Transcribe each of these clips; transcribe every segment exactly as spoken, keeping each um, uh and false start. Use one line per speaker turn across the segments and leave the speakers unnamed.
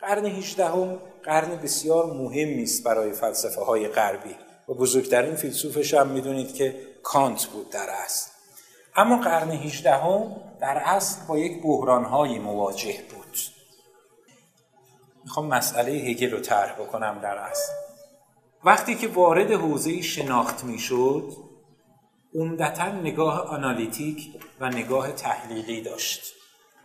قرن هجدهم قرن بسیار مهمی است برای فلسفه های غربی و بزرگترین فیلسوفش هم میدونید که کانت بود در اصل. اما قرن هجدهم در اصل با یک بحران‌های مواجه بود. میخوام مسئله هگل رو طرح بکنم. در اصل وقتی که وارد حوزه شناخت میشد، عمدتاً نگاه آنالیتیک و نگاه تحلیلی داشت.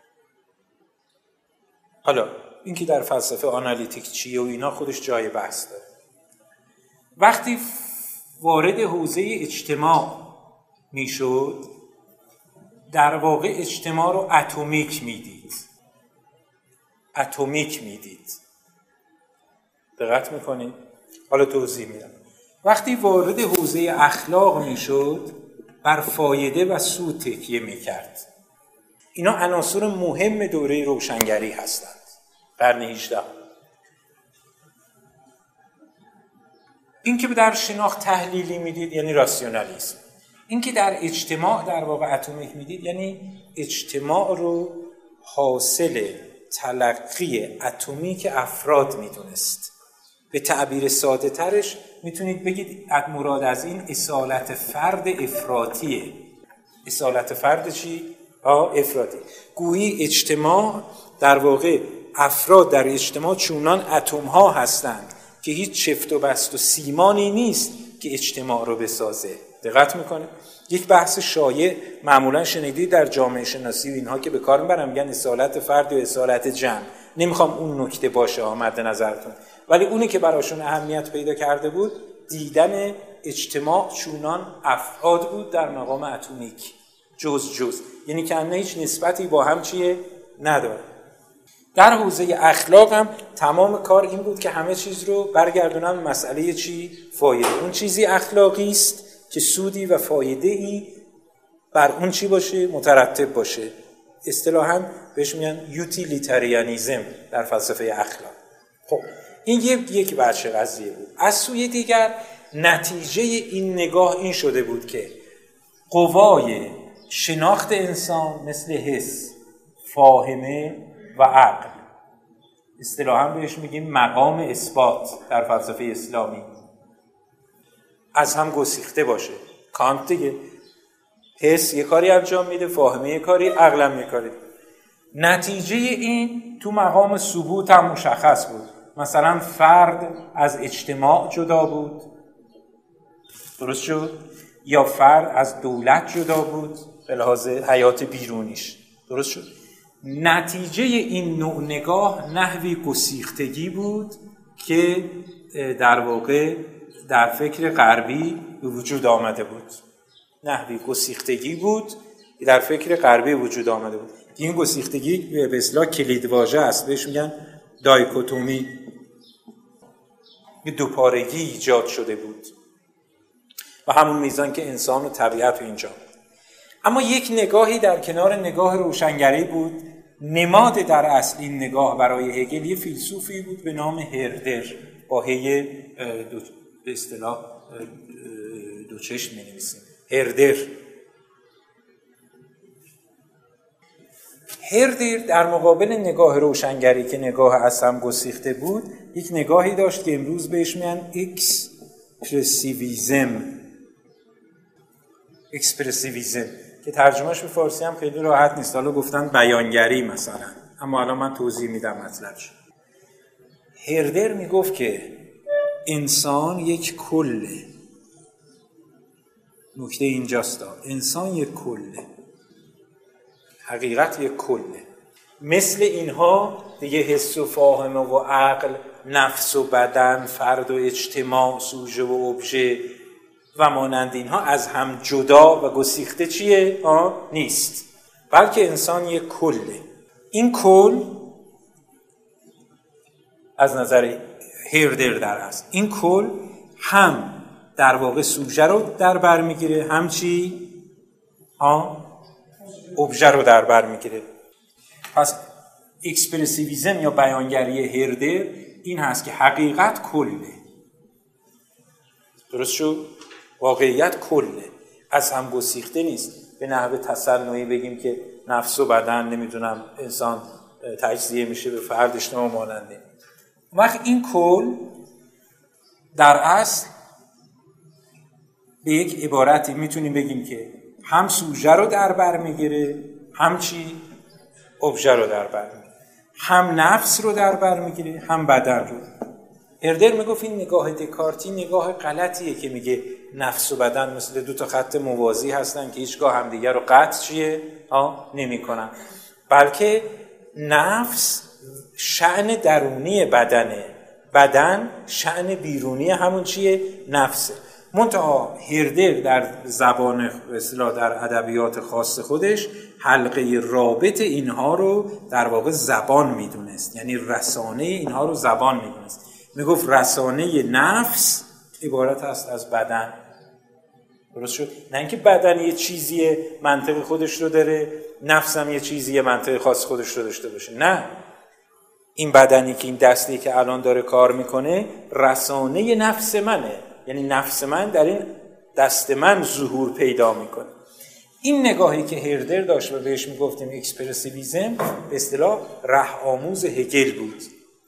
حالا این که در فلسفه آنالیتیک چیه و اینا خودش جای بحث داره. وقتی وارد حوزه اجتماع میشد، در واقع اجتماع رو اتمیک میدید. اتمیک میدید. دقت میکنید؟ حالا توضیح میدم. وقتی وارد حوزه اخلاق میشد، بر فایده و سود تکیه میکرد. اینا عناصر مهم دوره روشنگری هستند. قرن هجدهم. این که در شناخت تحلیلی میدید یعنی راسیونالیسم. این که در اجتماع در واقع اتمیک میدید یعنی اجتماع رو حاصل تلقی اتمیک افراد میدونست. به تعبیر ساده ترش میتونید بگید مراد از این اصالت فرد افراطیه. اصالت فرد چی؟ آه افراطی. گویی اجتماع در واقع افراد در اجتماع چونان اتم ها هستند که هیچ چفت و بست و سیمانی نیست که اجتماع رو بسازه. دقت میکنه؟ یک بحث شایع معمولا شنیدید در جامعه شناسی و اینها که به کار میبرن، میگن اصالت فرد و اصالت جمع. نمیخوام اون نکته باشه آمد نظرتون، ولی اونی که براشون اهمیت پیدا کرده بود دیدن اجتماع چونان افراد بود در مقام اتمیک، جز جز، یعنی که انه هیچ نسبتی با هم چیه نداره. در حوزه اخلاق هم تمام کار این بود که همه چیز رو برگردونم مسئله چی؟ فایده. اون چیزی اخلاقی است که سودی و فایده ای بر اون چی باشه؟ مترتب باشه. اصطلاحاً بهش میگن یوتیلیتاریانیزم در فلسفه اخلاق. خب این یک بچه قضیه بود. از سوی دیگر نتیجه این نگاه این شده بود که قوای شناخت انسان مثل حس، فاهمه و عقل، اصطلاحاً بهش میگیم مقام اثبات در فلسفه اسلامی، از هم گسیخته باشه. کانت دیگه حس یه کاری انجام میده، فاهمه یه کاری، عقلم یه کاری. نتیجه این تو مقام ثبوت هم مشخص بود. مثلا فرد از اجتماع جدا بود، درست شد؟ یا فرد از دولت جدا بود به لحاظ حیات بیرونیش، درست شد؟ نتیجه این نوع نگاه نحوی گسیختگی بود که در واقع در فکر غربی به وجود آمده بود. نحوی گسیختگی بود که در فکر غربی وجود آمده بود. این گسیختگی به اصطلاح کلیدواژه است، بهش میگن دایکوتومی. یه دوپارگی ایجاد شده بود و همون میزان که انسان و طبیعت و اینجا. اما یک نگاهی در کنار نگاه روشنگری بود. نماد در اصل این نگاه برای هگل یه فیلسوفی بود به نام هردر، با هی دو به اصطلاح دو چشم می نویسیم، هردر. هردر در مقابل نگاه روشنگری که نگاه از هم گسیخته بود، یک نگاهی داشت که امروز بهش میگن اکسپرسیویزم. اکسپرسیویزم که ترجمهش به فارسی هم خیلی راحت نیست. حالا گفتن بیانگری مثلا، اما الان من توضیح میدم مطلبش. هردر میگفت که انسان یک کله. نکته اینجاست، انسان یک کله، حقیقت یک کله. مثل اینها دیگه حس و فاهمه و عقل، نفس و بدن، فرد و اجتماع، سوژه و ابژه و مانند اینها از هم جدا و گسیخته چیه؟ آه؟ نیست. بلکه انسان یک کله. این کل از نظر هردر در است، این کل هم در واقع سوژه رو در بر میگیره، هم چی؟ آه؟ ابژه رو در بر میگیره. پس اکسپرسیویزم یا بیانگری هردر این هست که حقیقت کله، درست شد؟ واقعیت کله، از هم گسیخته نیست. به نحو تصنعی بگیم که نفس و بدن، نمیدونم انسان تجزیه میشه به فرد اجتماع ماننده. وقت این کل در اصل به یک عبارتی میتونیم بگیم که هم سوژه رو در بر میگیره، هم چی؟ ابژه رو در بر میگیره، هم نفس رو در بر میگیره، هم بدن رو. هردر میگفت این نگاه دکارتی نگاه غلطیه که میگه نفس و بدن مثل دو تا خط موازی هستن که هیچگاه همدیگر رو قطع چیه؟ ها نمی‌کنن. بلکه نفس شأن درونی بدنه، بدن شأن بیرونی همون چیه؟ نفسه. منتها هردر در زبان اصطلاح در ادبیات خاص خودش حلقه رابط اینها رو در واقع زبان میدونست، یعنی رسانه اینها رو زبان میدونست. میگفت رسانه نفس عبارت است از بدن. درست شد؟ نه اینکه بدن یه چیزی منطق خودش رو داره، نفس هم یه چیزی منطق خاص خودش رو داشته باشه. نه، این بدنی که این دستی که الان داره کار میکنه رسانه نفس منه، یعنی نفس من در این دست من ظهور پیدا میکنه. این نگاهی که هردر داشت و بهش میگفتیم اکسپرسیویسم به اصطلاح ره آموز هگل بود.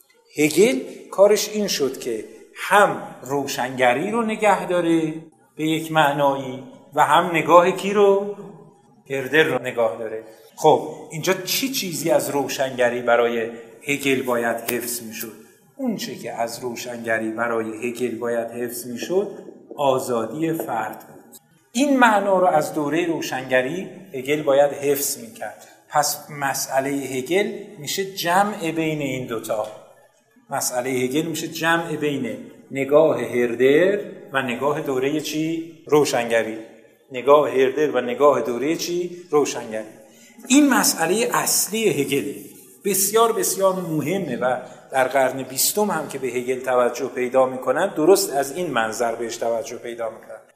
هگل کارش این شد که هم روشنگری رو نگه داره به یک معنایی و هم نگاه کی رو؟ هردر رو نگاه داره. خب اینجا چی چیزی از روشنگری برای هگل باید حفظ میشد؟ اون چه که از روشنگری برای هگل باید حفظ میشد آزادی فرد بود. این معنا رو از دوره روشنگری هگل باید حفظ میکرد. پس مسئله هگل میشه جمع بین این دوتا. مسئله هگل میشه جمع بین نگاه هردر و نگاه دوره چی؟ روشنگری. نگاه هردر و نگاه دوره چی؟ روشنگری. این مسئله اصلی هگله، بسیار بسیار مهمه و در قرن بیستم هم که به هگل توجه پیدا میکنن درست از این منظر بهش توجه پیدا میکنن.